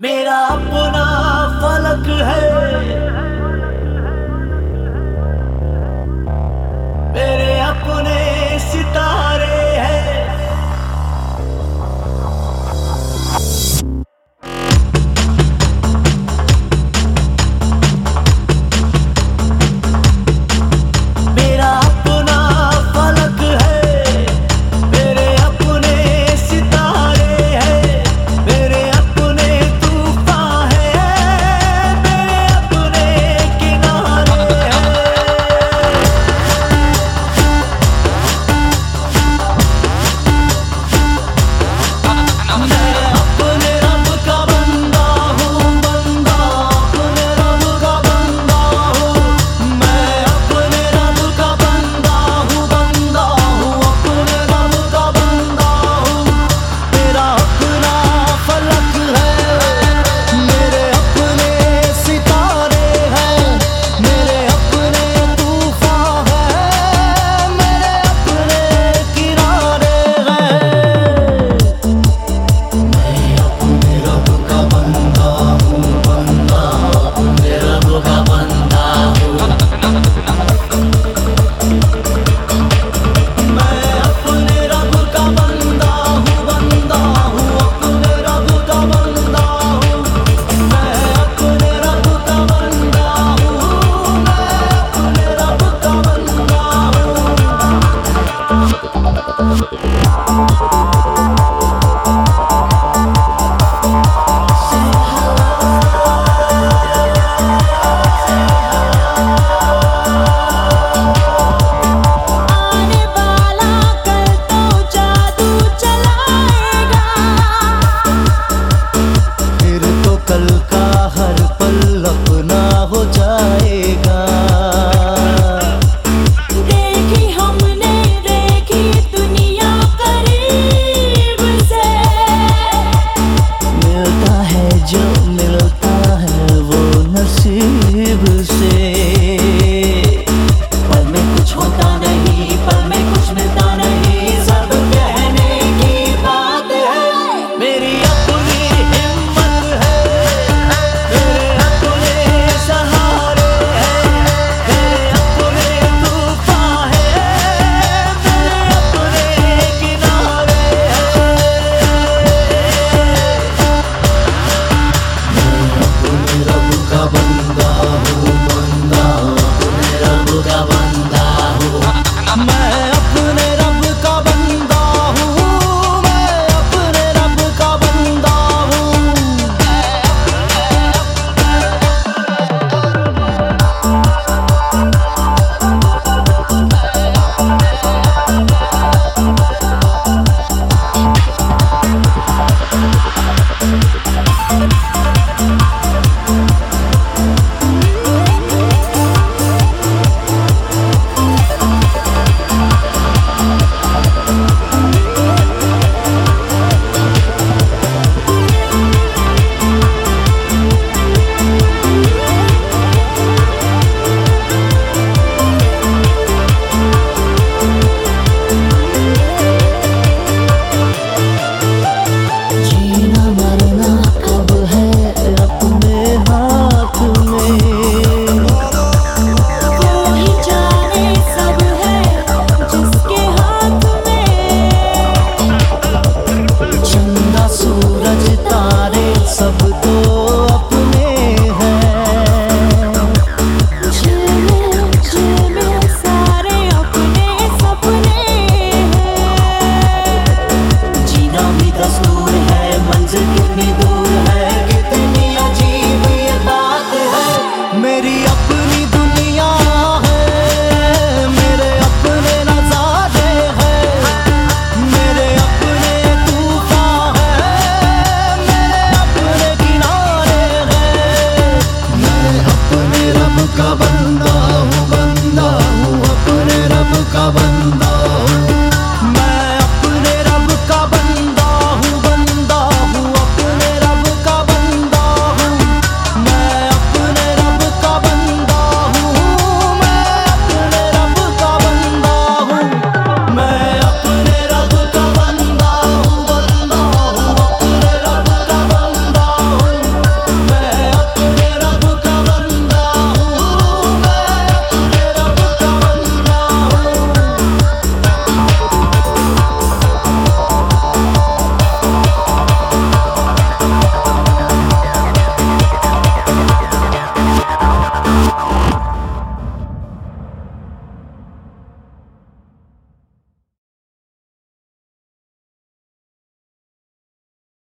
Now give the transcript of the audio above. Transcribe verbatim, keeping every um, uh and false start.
मेरा अपना फलक है, मेरे अपने सितारे हैं। मेरा अपना फलक है, मेरे अपने सितारे हैं, मेरे अपने तूफान हैं, मेरे अपने किनारे हैं। मैं अपने रब का बंदा हूँ, बंदा अपने रब का बंदा हूँ। मैं अपने रब का बंदा हूँ, बंदा हूँ अपने रब का बंदा हूँ। मेरा अपना फलक है, मेरे अपने सितारे हैं, मेरे अपने तूफान हैं, मेरे अपने किनारे हैं। मैं अपने रब का बंदा हूँ, बंदा अपने रब का बंदा हूँ। मैं अपने रब का बंदा हूँ, बंदा हूँ अपने रब का बंदा हूँ। मैं अपने रब का बंदा हूँ, मैं अपने रब का बंदा आने वाला कल तो जादू चलाएगा। फिर तो कल